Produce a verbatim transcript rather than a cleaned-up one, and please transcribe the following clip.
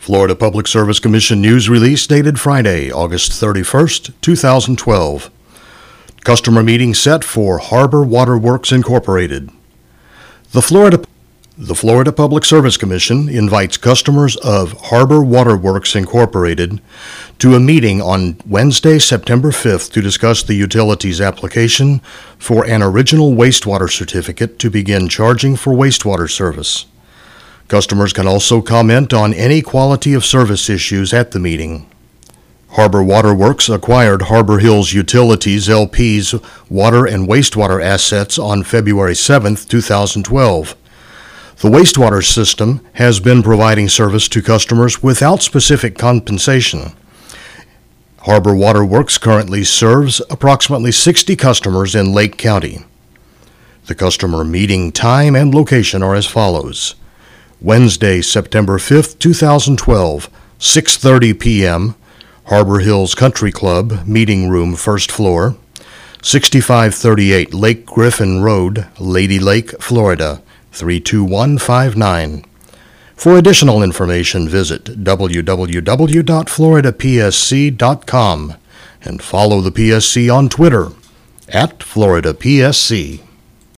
Florida Public Service Commission news release dated Friday, August thirty-first, two thousand twelve. Customer meeting set for Harbor Water Works Incorporated. The Florida The Florida Public Service Commission invites customers of Harbor Water Works Incorporated to a meeting on Wednesday, September fifth, to discuss the utility's application for an original wastewater certificate to begin charging for wastewater service. Customers can also comment on any quality of service issues at the meeting. Harbor Water Works acquired Harbor Hills Utilities L P's water and wastewater assets on February seventh, two thousand twelve. The wastewater system has been providing service to customers without specific compensation. Harbor Water Works currently serves approximately sixty customers in Lake County. The customer meeting time and location are as follows. Wednesday, September fifth, two thousand twelve, six thirty p.m., Harbor Hills Country Club, Meeting Room, first floor, sixty-five thirty-eight Lake Griffin Road, Lady Lake, Florida, three two one five nine. For additional information, visit w w w dot florida p s c dot com and follow the P S C on Twitter at Florida P S C.